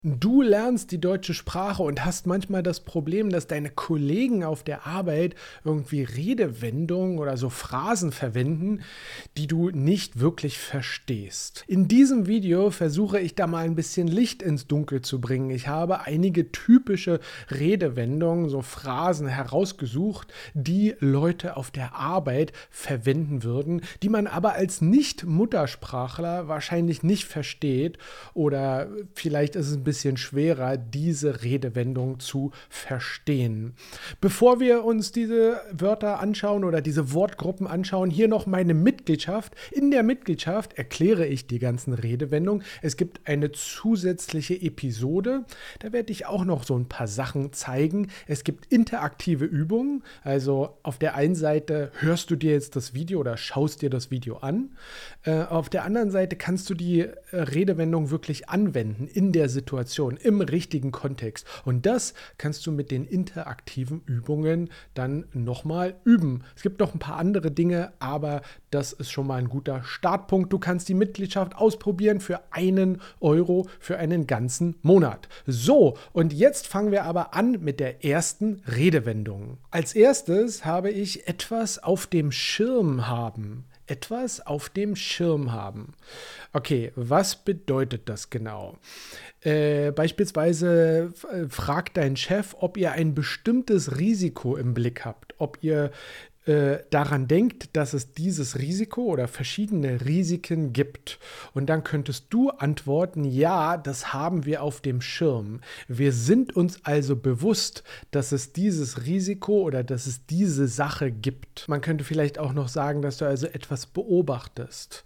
Du lernst die deutsche Sprache und hast manchmal das Problem, dass deine Kollegen auf der Arbeit irgendwie Redewendungen oder so Phrasen verwenden, die du nicht wirklich verstehst. In diesem Video versuche ich da mal ein bisschen Licht ins Dunkel zu bringen. Ich habe einige typische Redewendungen, so Phrasen herausgesucht, die Leute auf der Arbeit verwenden würden, die man aber als Nicht-Muttersprachler wahrscheinlich nicht versteht, oder vielleicht ist es ein bisschen schwerer, diese Redewendung zu verstehen. Bevor wir uns diese Wörter anschauen oder diese Wortgruppen anschauen, hier noch meine Mitgliedschaft. In der Mitgliedschaft erkläre ich die ganzen Redewendungen. Es gibt eine zusätzliche Episode, da werde ich auch noch so ein paar Sachen zeigen. Es gibt interaktive Übungen, also auf der einen Seite hörst du dir jetzt das Video oder schaust dir das Video an. Auf der anderen Seite kannst du die Redewendung wirklich anwenden in der Situation, im richtigen Kontext. Und das kannst du mit den interaktiven Übungen dann nochmal üben. Es gibt noch ein paar andere Dinge, aber das ist schon mal ein guter Startpunkt. Du kannst die Mitgliedschaft ausprobieren für 1 € für einen ganzen Monat. So, und jetzt fangen wir aber an mit der ersten Redewendung. Als erstes habe ich etwas auf dem Schirm haben. Etwas auf dem Schirm haben. Okay, was bedeutet das genau? Beispielsweise fragt dein Chef, ob ihr ein bestimmtes Risiko im Blick habt, ob ihr daran denkt, dass es dieses Risiko oder verschiedene Risiken gibt. Und dann könntest du antworten, ja, das haben wir auf dem Schirm. Wir sind uns also bewusst, dass es dieses Risiko oder dass es diese Sache gibt. Man könnte vielleicht auch noch sagen, dass du also etwas beobachtest.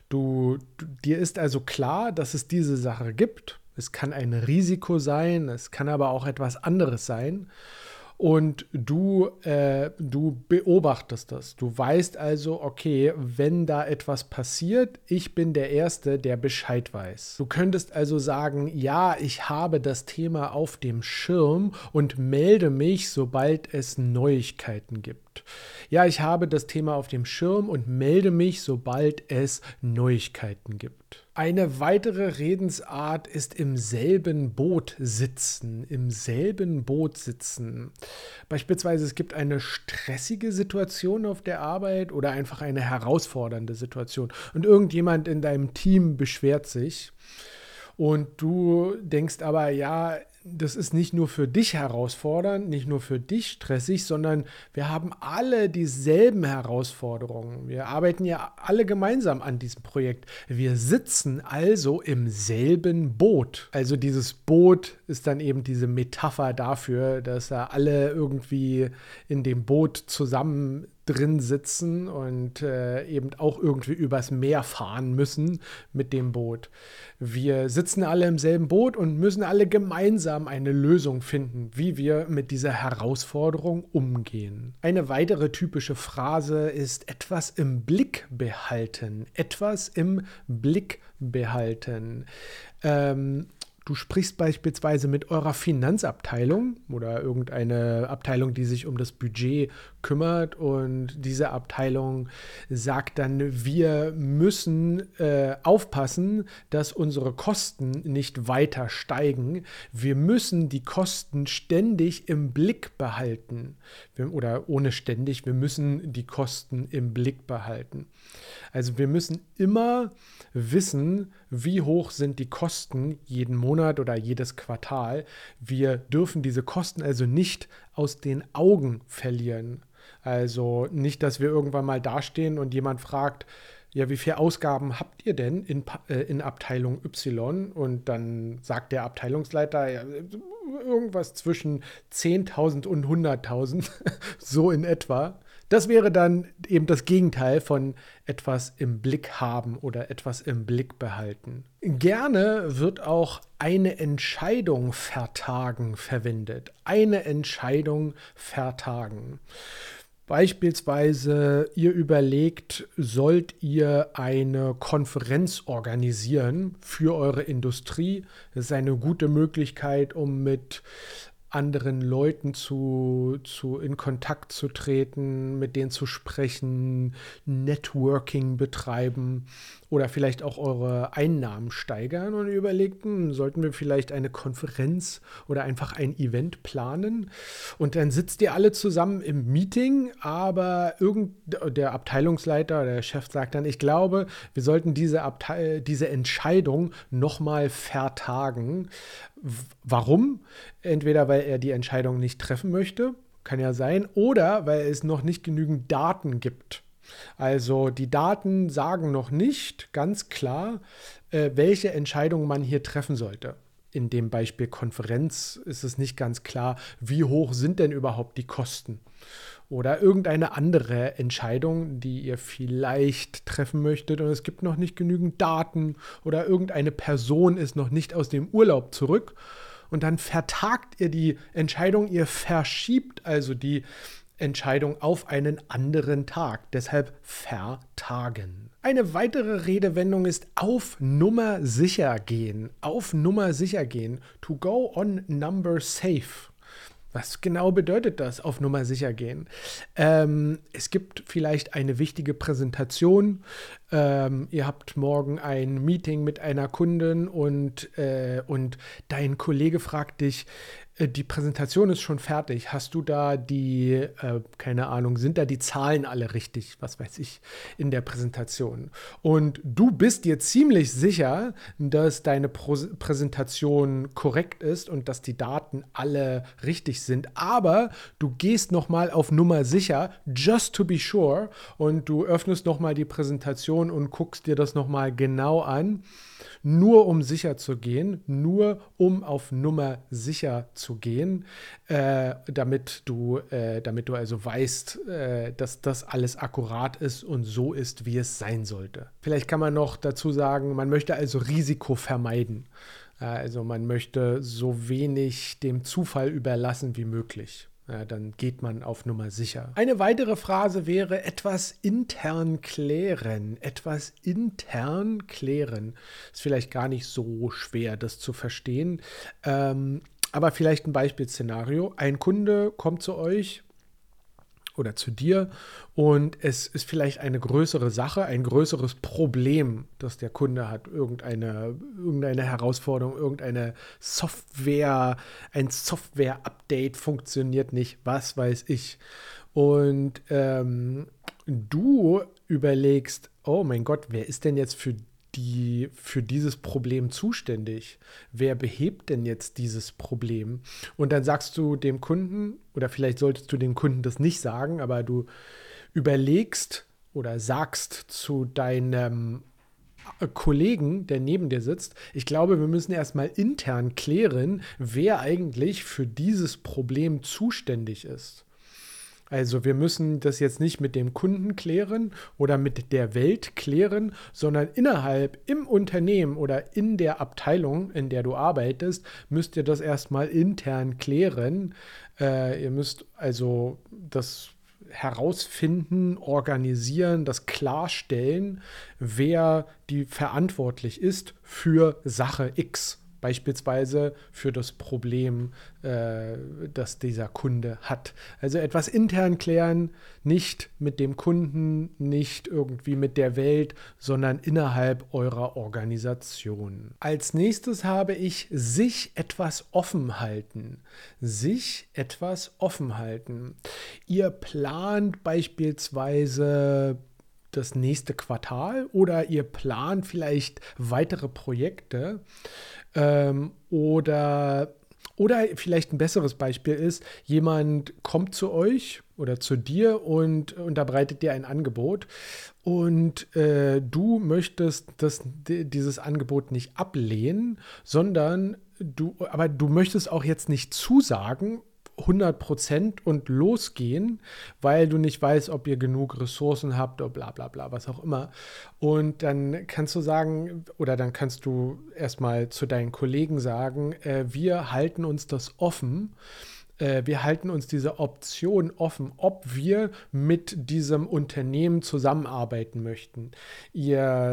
Dir ist also klar, dass es diese Sache gibt. Es kann ein Risiko sein, es kann aber auch etwas anderes sein. Und du beobachtest das. Du weißt also, okay, wenn da etwas passiert, ich bin der Erste, der Bescheid weiß. Du könntest also sagen, ja, ich habe das Thema auf dem Schirm und melde mich, sobald es Neuigkeiten gibt. Ja, ich habe das Thema auf dem Schirm und melde mich, sobald es Neuigkeiten gibt. Eine weitere Redensart ist im selben Boot sitzen. Im selben Boot sitzen. Beispielsweise, es gibt eine stressige Situation auf der Arbeit oder einfach eine herausfordernde Situation. Und irgendjemand in deinem Team beschwert sich. Und du denkst aber, ja, das ist nicht nur für dich herausfordernd, nicht nur für dich stressig, sondern wir haben alle dieselben Herausforderungen. Wir arbeiten ja alle gemeinsam an diesem Projekt. Wir sitzen also im selben Boot. Also dieses Boot ist dann eben diese Metapher dafür, dass da alle irgendwie in dem Boot zusammen drin sitzen und eben auch irgendwie übers Meer fahren müssen mit dem Boot. Wir sitzen alle im selben Boot und müssen alle gemeinsam eine Lösung finden, wie wir mit dieser Herausforderung umgehen. Eine weitere typische Phrase ist etwas im Blick behalten. Etwas im Blick behalten. Du sprichst beispielsweise mit eurer Finanzabteilung oder irgendeine Abteilung, die sich um das Budget kümmert, und diese Abteilung sagt dann, wir müssen aufpassen, dass unsere Kosten nicht weiter steigen. Wir müssen die Kosten ständig im Blick behalten. Oder ohne ständig, wir müssen die Kosten im Blick behalten. Also wir müssen immer wissen, wie hoch sind die Kosten jeden Monat oder jedes Quartal. Wir dürfen diese Kosten also nicht aus den Augen verlieren. Also nicht, dass wir irgendwann mal dastehen und jemand fragt, ja, wie viele Ausgaben habt ihr denn in Abteilung Y? Und dann sagt der Abteilungsleiter, ja, irgendwas zwischen 10.000 und 100.000, so in etwa. Das wäre dann eben das Gegenteil von etwas im Blick haben oder etwas im Blick behalten. Gerne wird auch eine Entscheidung vertagen verwendet. Eine Entscheidung vertagen. Beispielsweise, ihr überlegt, sollt ihr eine Konferenz organisieren für eure Industrie. Das ist eine gute Möglichkeit, um mit anderen Leuten in Kontakt zu treten, mit denen zu sprechen, Networking betreiben oder vielleicht auch eure Einnahmen steigern und überlegt, sollten wir vielleicht eine Konferenz oder einfach ein Event planen? Und dann sitzt ihr alle zusammen im Meeting, aber der Abteilungsleiter oder der Chef sagt dann, ich glaube, wir sollten diese Entscheidung nochmal vertagen. Warum? Entweder weil er die Entscheidung nicht treffen möchte, kann ja sein, oder weil es noch nicht genügend Daten gibt. Also die Daten sagen noch nicht ganz klar, welche Entscheidung man hier treffen sollte. In dem Beispiel Konferenz ist es nicht ganz klar, wie hoch sind denn überhaupt die Kosten. Oder irgendeine andere Entscheidung, die ihr vielleicht treffen möchtet und es gibt noch nicht genügend Daten oder irgendeine Person ist noch nicht aus dem Urlaub zurück und dann vertagt ihr die Entscheidung, ihr verschiebt also die Entscheidung auf einen anderen Tag, deshalb vertagen. Eine weitere Redewendung ist auf Nummer sicher gehen. Auf Nummer sicher gehen. To go on number safe. Was genau bedeutet das, auf Nummer sicher gehen? Es gibt vielleicht eine wichtige Präsentation. Ihr habt morgen ein Meeting mit einer Kundin und dein Kollege fragt dich, die Präsentation ist schon fertig. Hast du da keine Ahnung, sind da die Zahlen alle richtig, was weiß ich, in der Präsentation? Und du bist dir ziemlich sicher, dass deine Präsentation korrekt ist und dass die Daten alle richtig sind, aber du gehst nochmal auf Nummer sicher, just to be sure, und du öffnest nochmal die Präsentation und guckst dir das nochmal genau an. Nur um sicher zu gehen, nur um auf Nummer sicher zu gehen, damit du also weißt, dass das alles akkurat ist und so ist, wie es sein sollte. Vielleicht kann man noch dazu sagen, man möchte also Risiko vermeiden. Also man möchte so wenig dem Zufall überlassen wie möglich. Ja, dann geht man auf Nummer sicher. Eine weitere Phrase wäre etwas intern klären. Etwas intern klären. Ist vielleicht gar nicht so schwer, das zu verstehen. Aber vielleicht ein Beispielszenario. Ein Kunde kommt zu euch oder zu dir und es ist vielleicht eine größere Sache, ein größeres Problem, das der Kunde hat, irgendeine Herausforderung, irgendeine Software, ein Software-Update funktioniert nicht, was weiß ich. Und du überlegst, oh mein Gott, wer ist denn jetzt für dieses Problem zuständig? Wer behebt denn jetzt dieses Problem? Und dann sagst du dem Kunden, oder vielleicht solltest du dem Kunden das nicht sagen, aber du überlegst oder sagst zu deinem Kollegen, der neben dir sitzt, ich glaube, wir müssen erstmal intern klären, wer eigentlich für dieses Problem zuständig ist. Also wir müssen das jetzt nicht mit dem Kunden klären oder mit der Welt klären, sondern im Unternehmen oder in der Abteilung, in der du arbeitest, müsst ihr das erstmal intern klären. Ihr müsst also das herausfinden, organisieren, das klarstellen, wer die verantwortlich ist für Sache X. Beispielsweise für das Problem, das dieser Kunde hat. Also etwas intern klären, nicht mit dem Kunden, nicht irgendwie mit der Welt, sondern innerhalb eurer Organisation. Als nächstes habe ich sich etwas offen halten. Sich etwas offen halten. Ihr plant beispielsweise das nächste Quartal oder ihr plant vielleicht weitere Projekte. Oder vielleicht ein besseres Beispiel ist, jemand kommt zu euch oder zu dir und unterbreitet dir ein Angebot und du möchtest dieses Angebot nicht ablehnen, sondern aber du möchtest auch jetzt nicht zusagen, 100% und losgehen, weil du nicht weißt, ob ihr genug Ressourcen habt oder bla bla bla, was auch immer. Und dann kannst du sagen, oder dann kannst du erstmal zu deinen Kollegen sagen, wir halten uns das offen. Wir halten uns diese Option offen, ob wir mit diesem Unternehmen zusammenarbeiten möchten. Ihr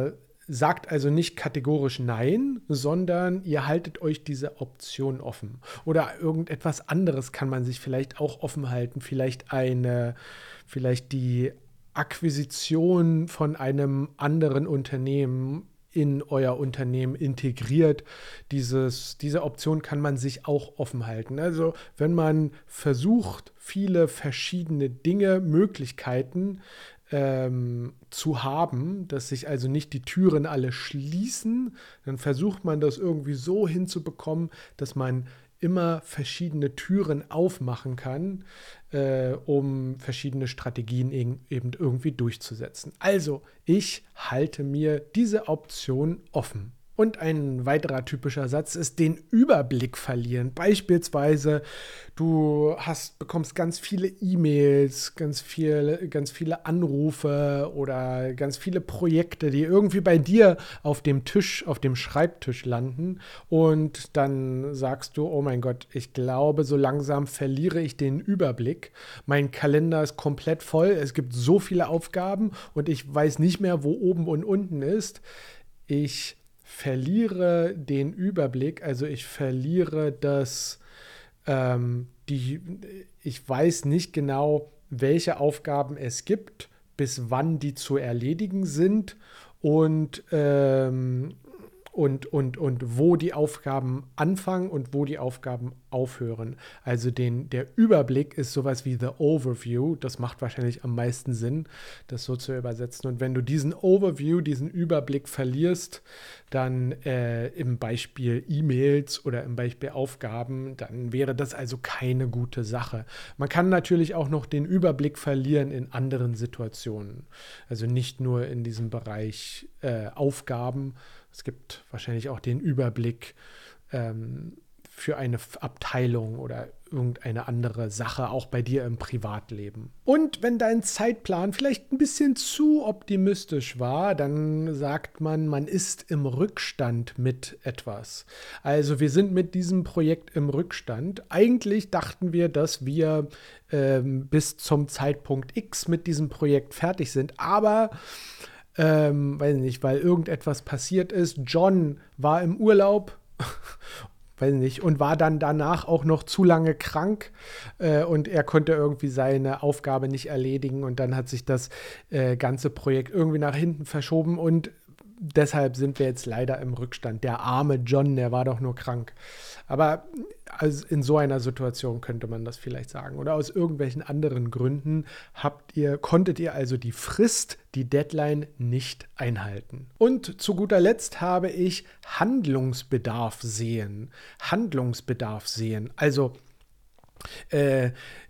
sagt also nicht kategorisch nein, sondern ihr haltet euch diese Option offen. Oder irgendetwas anderes kann man sich vielleicht auch offen halten. Vielleicht die Akquisition von einem anderen Unternehmen in euer Unternehmen integriert. Diese Option kann man sich auch offen halten. Also wenn man versucht, viele verschiedene Dinge, Möglichkeiten zu haben, dass sich also nicht die Türen alle schließen, dann versucht man das irgendwie so hinzubekommen, dass man immer verschiedene Türen aufmachen kann, um verschiedene Strategien eben irgendwie durchzusetzen. Also, ich halte mir diese Option offen. Und ein weiterer typischer Satz ist den Überblick verlieren. Beispielsweise, bekommst ganz viele E-Mails, ganz viele Anrufe oder ganz viele Projekte, die irgendwie bei dir auf dem Schreibtisch landen. Und dann sagst du, oh mein Gott, ich glaube, so langsam verliere ich den Überblick. Mein Kalender ist komplett voll. Es gibt so viele Aufgaben und ich weiß nicht mehr, wo oben und unten ist. Ich verliere den Überblick, also ich verliere ich weiß nicht genau, welche Aufgaben es gibt, bis wann die zu erledigen sind und wo die Aufgaben anfangen und wo die Aufgaben aufhören. Also der Überblick ist sowas wie the Overview. Das macht wahrscheinlich am meisten Sinn, das so zu übersetzen. Und wenn du diesen Überblick verlierst, dann im Beispiel E-Mails oder im Beispiel Aufgaben, dann wäre das also keine gute Sache. Man kann natürlich auch noch den Überblick verlieren in anderen Situationen. Also nicht nur in diesem Bereich Aufgaben. Es gibt wahrscheinlich auch den Überblick für eine Abteilung oder irgendeine andere Sache, auch bei dir im Privatleben. Und wenn dein Zeitplan vielleicht ein bisschen zu optimistisch war, dann sagt man, man ist im Rückstand mit etwas. Also wir sind mit diesem Projekt im Rückstand. Eigentlich dachten wir, dass wir bis zum Zeitpunkt X mit diesem Projekt fertig sind, aber weiß nicht, weil irgendetwas passiert ist. John war im Urlaub, weiß nicht, und war dann danach auch noch zu lange krank und er konnte irgendwie seine Aufgabe nicht erledigen und dann hat sich das ganze Projekt irgendwie nach hinten verschoben und deshalb sind wir jetzt leider im Rückstand. Der arme John, der war doch nur krank. Aber also in so einer Situation könnte man das vielleicht sagen. Oder aus irgendwelchen anderen Gründen konntet ihr also die Frist, die Deadline nicht einhalten. Und zu guter Letzt habe ich Handlungsbedarf sehen. Handlungsbedarf sehen. Also wir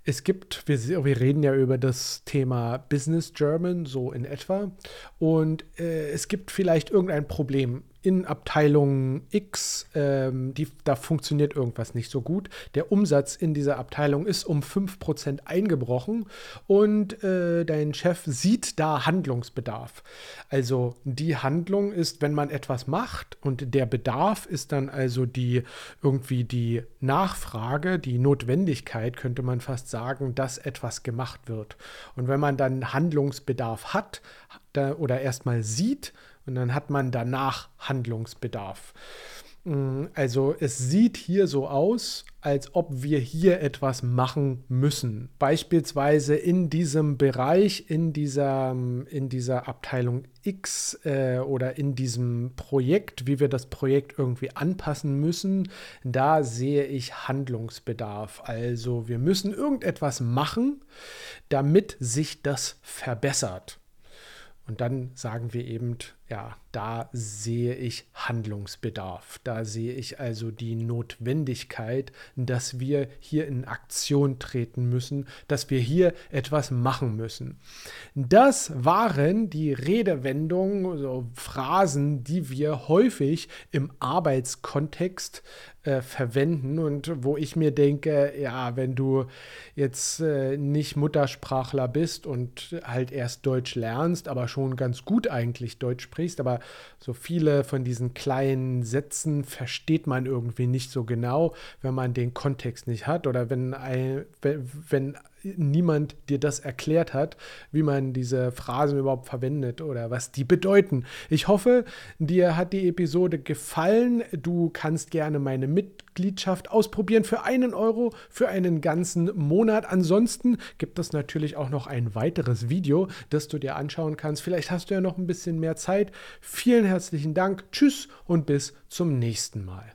reden ja über das Thema Business German, so in etwa. Und es gibt vielleicht irgendein Problem in Abteilung X, da funktioniert irgendwas nicht so gut. Der Umsatz in dieser Abteilung ist um 5% eingebrochen und dein Chef sieht da Handlungsbedarf. Also die Handlung ist, wenn man etwas macht und der Bedarf ist dann also die Nachfrage, die Notwendigkeit, könnte man fast sagen, dass etwas gemacht wird. Und wenn man dann Handlungsbedarf hat oder erstmal sieht, und dann hat man danach Handlungsbedarf. Also es sieht hier so aus, als ob wir hier etwas machen müssen. Beispielsweise in diesem Bereich, in dieser Abteilung X oder in diesem Projekt, wie wir das Projekt irgendwie anpassen müssen, da sehe ich Handlungsbedarf. Also wir müssen irgendetwas machen, damit sich das verbessert. Und dann sagen wir eben, ja, da sehe ich Handlungsbedarf. Da sehe ich also die Notwendigkeit, dass wir hier in Aktion treten müssen, dass wir hier etwas machen müssen. Das waren die Redewendungen, so Phrasen, die wir häufig im Arbeitskontext verwenden und wo ich mir denke, ja, wenn du jetzt nicht Muttersprachler bist und halt erst Deutsch lernst, aber schon ganz gut eigentlich Deutsch sprichst, aber so viele von diesen kleinen Sätzen versteht man irgendwie nicht so genau, wenn man den Kontext nicht hat oder wenn niemand dir das erklärt hat, wie man diese Phrasen überhaupt verwendet oder was die bedeuten. Ich hoffe, dir hat die Episode gefallen. Du kannst gerne meine Mitgliedschaft ausprobieren für 1 € für einen ganzen Monat. Ansonsten gibt es natürlich auch noch ein weiteres Video, das du dir anschauen kannst. Vielleicht hast du ja noch ein bisschen mehr Zeit. Vielen herzlichen Dank. Tschüss und bis zum nächsten Mal.